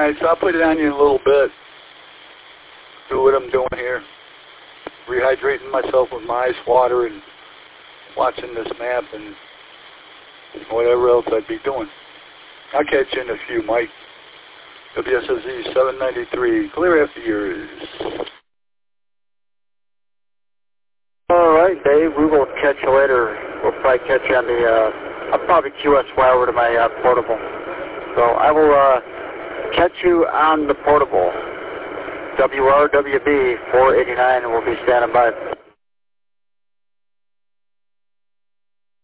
right, so I'll put it on you in a little bit. Do what I'm doing here. Rehydrating myself with my ice water and watching this map and whatever else I'd be doing. I'll catch you in a few, Mike. WSOZ 793. Clear after yours. All right, Dave. We will catch you later. We'll probably catch you on the, I'll probably QSY over to my portable. So I will catch you on the portable. WRWB 489, and we'll be standing by.